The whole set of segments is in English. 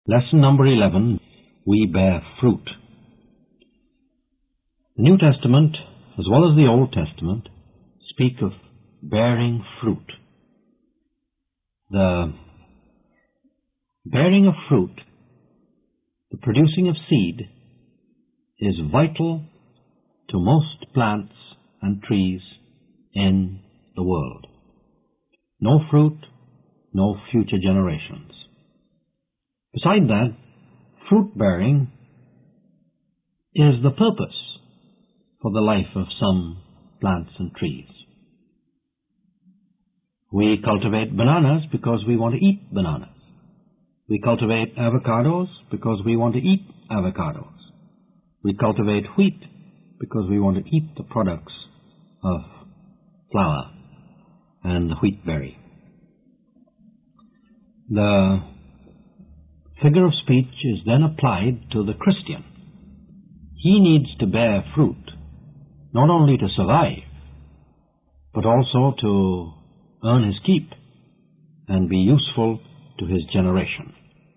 Lesson number 11, we bear fruit. The New Testament, as well as the Old Testament, speak of bearing fruit. The bearing of fruit, the producing of seed, is vital to most plants and trees in the world. No fruit, no future generations. Beside that, fruit bearing is the purpose for the life of some plants and trees. We cultivate bananas because we want to eat bananas. We cultivate avocados because we want to eat avocados. We cultivate wheat because we want to eat the products of flour and the wheat berry. The figure of speech is then applied to the Christian. He needs to bear fruit, not only to survive, but also to earn his keep and be useful to his generation.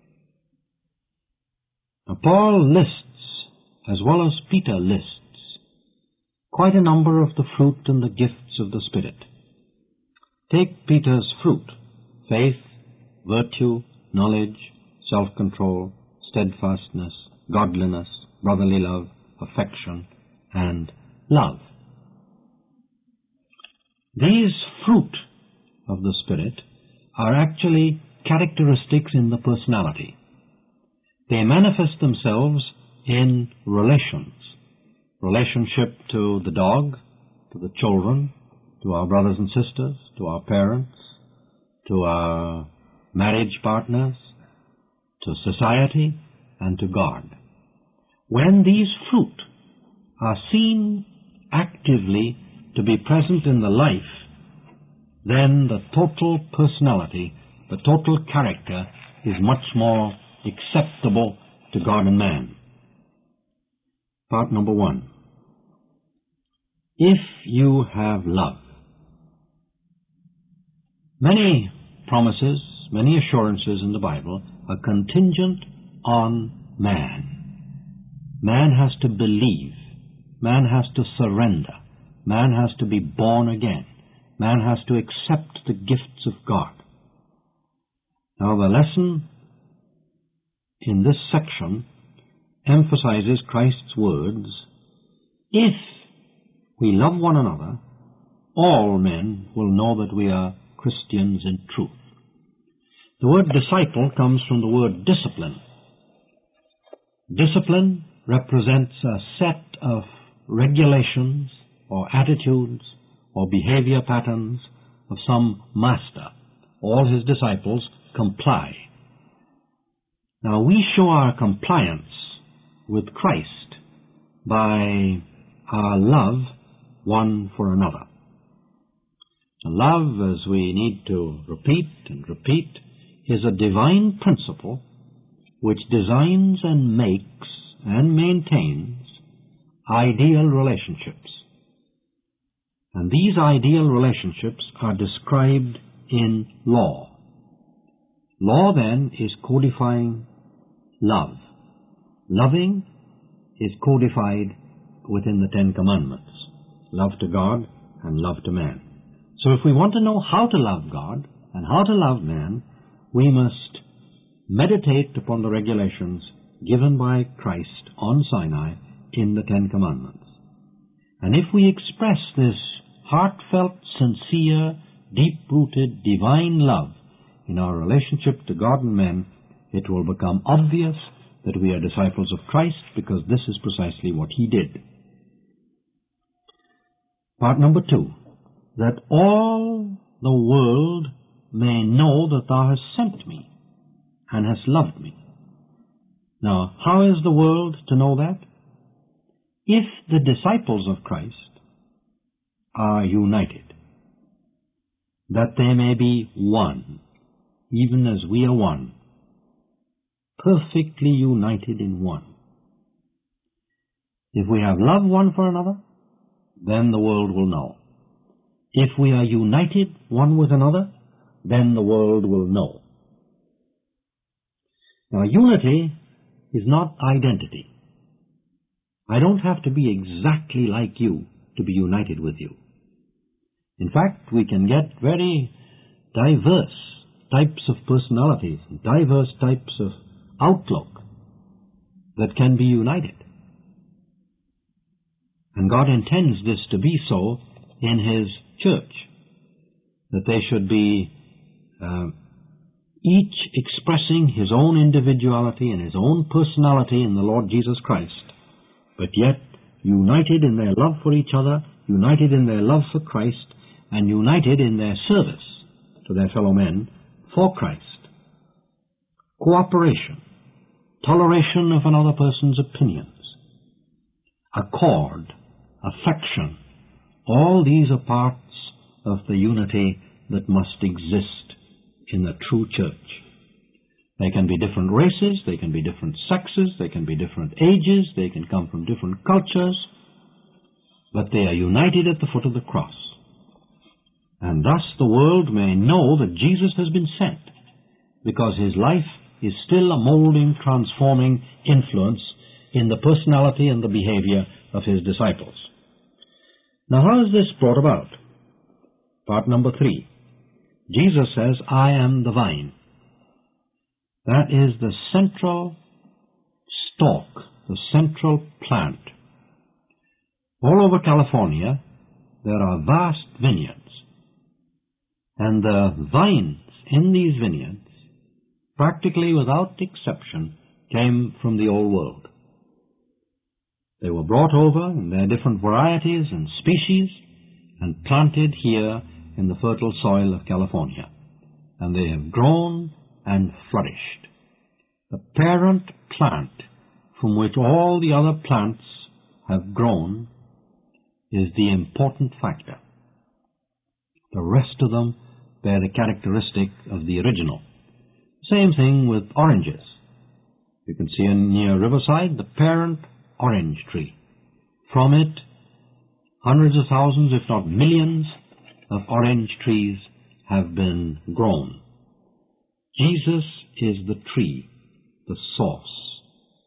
Now, Paul lists, as well as Peter lists, quite a number of the fruit and the gifts of the Spirit. Take Peter's fruit: faith, virtue, knowledge, self-control, steadfastness, godliness, brotherly love, affection, and love. These fruit of the Spirit are actually characteristics in the personality. They manifest themselves in relations. Relationship to the dog, to the children, to our brothers and sisters, to our parents, to our marriage partners, to society, and to God. When these fruit are seen actively to be present in the life, then the total personality, the total character is much more acceptable to God and man. Part number 1. If you have love. Many promises, many assurances in the Bible are contingent on man. Man has to believe. Man has to surrender. Man has to be born again. Man has to accept the gifts of God. Now, the lesson in this section emphasizes Christ's words, if we love one another, all men will know that we are Christians in truth. The word disciple comes from the word discipline. Discipline represents a set of regulations or attitudes or behavior patterns of some master. All his disciples comply. Now, we show our compliance with Christ by our love one for another. Love, as we need to repeat and repeat, is a divine principle which designs and makes and maintains ideal relationships. And these ideal relationships are described in law. Law, then, is codifying love. Loving is codified within the Ten Commandments. Love to God and love to man. So if we want to know how to love God and how to love man, we must meditate upon the regulations given by Christ on Sinai in the Ten Commandments. And if we express this heartfelt, sincere, deep-rooted, divine love in our relationship to God and men, it will become obvious that we are disciples of Christ, because this is precisely what he did. Part number 2, that all the world may know that thou hast sent me and hast loved me. Now, how is the world to know that? If the disciples of Christ are united, that they may be one, even as we are one, perfectly united in one. If we have love one for another, then the world will know. If we are united one with another, then the world will know. Now, unity is not identity. I don't have to be exactly like you to be united with you. In fact, we can get very diverse types of personalities, diverse types of outlook that can be united. And God intends this to be so in His church, that they should be each expressing his own individuality and his own personality in the Lord Jesus Christ, but yet united in their love for each other, united in their love for Christ, and united in their service to their fellow men for Christ. Cooperation, toleration of another person's opinions, accord, affection, all these are parts of the unity that must exist in the true church. They can be different races, they can be different sexes, they can be different ages, they can come from different cultures, but they are united at the foot of the cross. And thus the world may know that Jesus has been sent, because His life is still a molding, transforming influence in the personality and the behavior of His disciples. Now, how is this brought about? Part number 3. Jesus says, I am the vine. That is the central stalk, the central plant. All over California, there are vast vineyards. And the vines in these vineyards, practically without exception, came from the old world. They were brought over in their different varieties and species and planted here in the fertile soil of California. And they have grown and flourished. The parent plant from which all the other plants have grown is the important factor. The rest of them bear the characteristic of the original. Same thing with oranges. You can see near Riverside the parent orange tree. From it, hundreds of thousands, if not millions, of orange trees have been grown. Jesus is the tree, the source.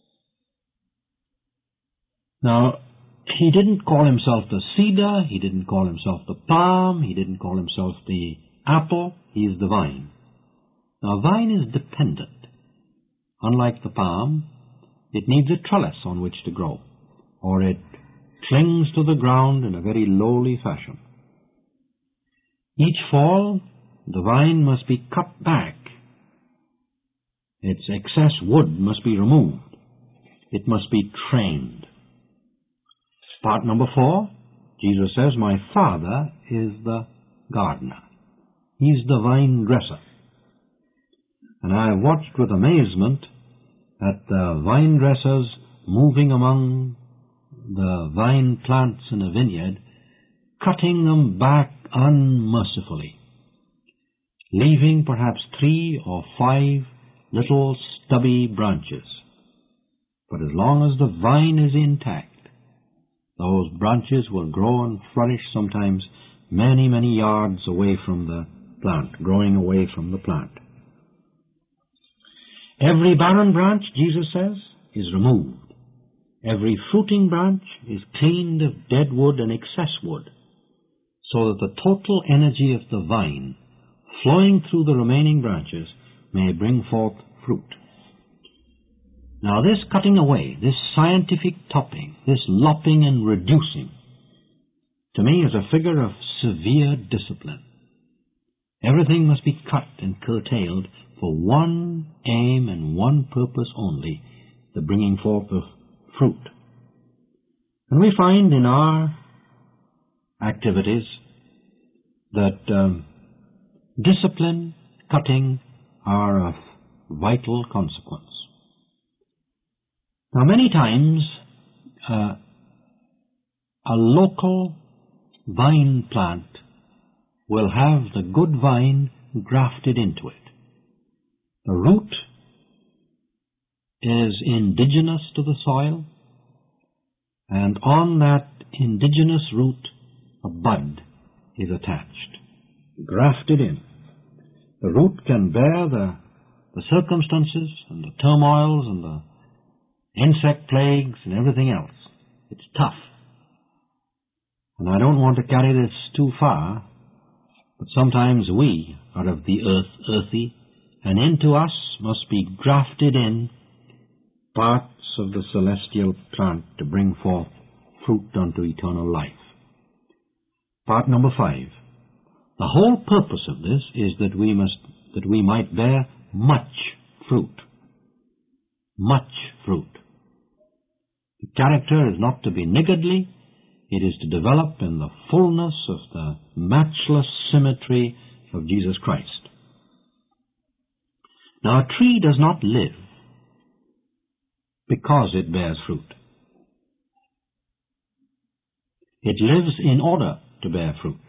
Now, He didn't call Himself the cedar, He didn't call Himself the palm, He didn't call Himself the apple, He is the vine. Now, a vine is dependent. Unlike the palm, it needs a trellis on which to grow, or it clings to the ground in a very lowly fashion. Each fall, the vine must be cut back. Its excess wood must be removed. It must be trained. Part number 4, Jesus says, my Father is the gardener. He's the vine dresser. And I have watched with amazement at the vine dressers moving among the vine plants in a vineyard, cutting them back unmercifully, leaving perhaps 3 or 5 little stubby branches. But as long as the vine is intact, those branches will grow and flourish sometimes many, many yards away from the plant, growing away from the plant. Every barren branch, Jesus says, is removed. Every fruiting branch is cleaned of dead wood and excess wood, so that the total energy of the vine, flowing through the remaining branches, may bring forth fruit. Now, this cutting away, this scientific topping, this lopping and reducing, to me is a figure of severe discipline. Everything must be cut and curtailed for one aim and one purpose only, the bringing forth of fruit. And we find in our activities that discipline, cutting are of vital consequence. Now, many times a local vine plant will have the good vine grafted into it. The root is indigenous to the soil, and on that indigenous root a bud is attached, grafted in. The root can bear the the circumstances and the turmoils and the insect plagues and everything else. It's tough. And I don't want to carry this too far, but sometimes we are of the earthy, and into us must be grafted in parts of the celestial plant to bring forth fruit unto eternal life. Part number 5. The whole purpose of this is that we might bear much fruit. Much fruit. The character is not to be niggardly. It is to develop in the fullness of the matchless symmetry of Jesus Christ. Now, a tree does not live because it bears fruit. It lives in order to bear fruit.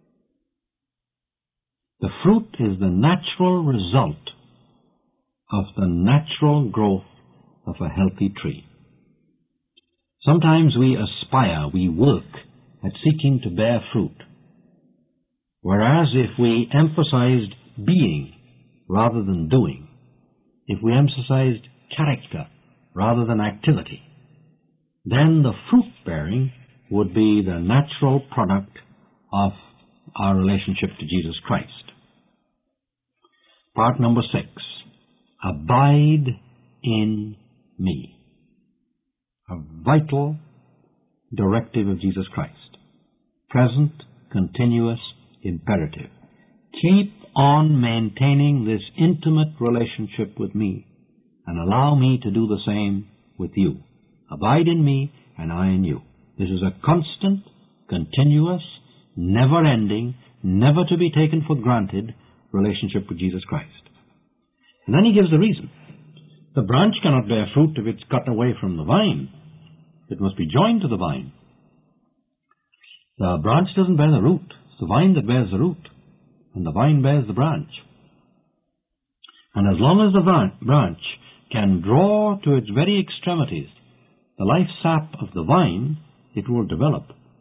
The fruit is the natural result of the natural growth of a healthy tree. Sometimes we aspire, we work at seeking to bear fruit, whereas if we emphasized being rather than doing, if we emphasized character rather than activity, then the fruit-bearing would be the natural product of our relationship to Jesus Christ. Part number 6. Abide in me. A vital directive of Jesus Christ. Present, continuous, imperative. Keep on maintaining this intimate relationship with me, and allow me to do the same with you. Abide in me, and I in you. This is a constant, continuous, never-ending, never to be taken for granted relationship with Jesus Christ. And then he gives the reason. The branch cannot bear fruit if it's cut away from the vine. It must be joined to the vine. The branch doesn't bear the root. It's the vine that bears the root, and the vine bears the branch. And as long as the branch can draw to its very extremities the life sap of the vine, it will develop.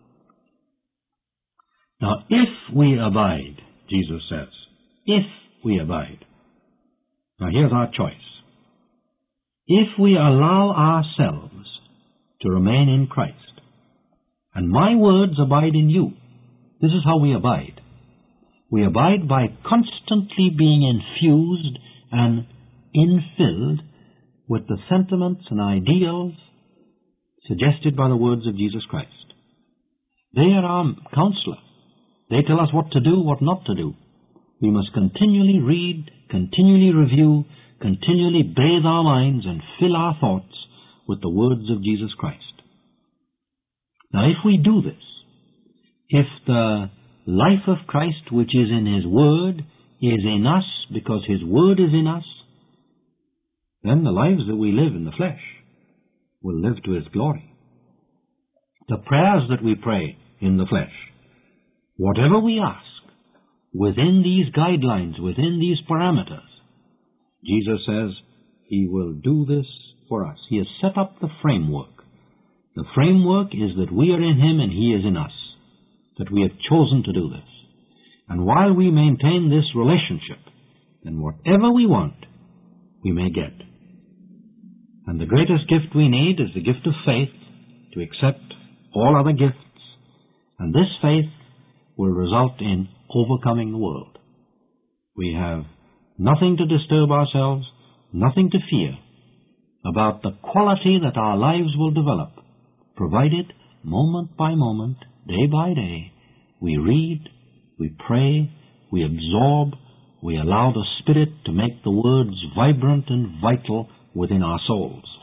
Now, if we abide, Jesus says, if we abide. Now, here's our choice. If we allow ourselves to remain in Christ, and my words abide in you, this is how we abide. We abide by constantly being infused and infilled with the sentiments and ideals suggested by the words of Jesus Christ. They are our counselor. They tell us what to do, what not to do. We must continually read, continually review, continually bathe our minds and fill our thoughts with the words of Jesus Christ. Now, if we do this, if the life of Christ which is in His Word is in us because His Word is in us, then the lives that we live in the flesh will live to His glory. The prayers that we pray in the flesh, whatever we ask, within these guidelines, within these parameters, Jesus says He will do this for us. He has set up the framework. The framework is that we are in Him and He is in us, that we have chosen to do this. And while we maintain this relationship, then whatever we want, we may get. And the greatest gift we need is the gift of faith to accept all other gifts. And this faith will result in overcoming the world. We have nothing to disturb ourselves, nothing to fear about the quality that our lives will develop, provided moment by moment, day by day, we read, we pray, we absorb, we allow the Spirit to make the words vibrant and vital within our souls.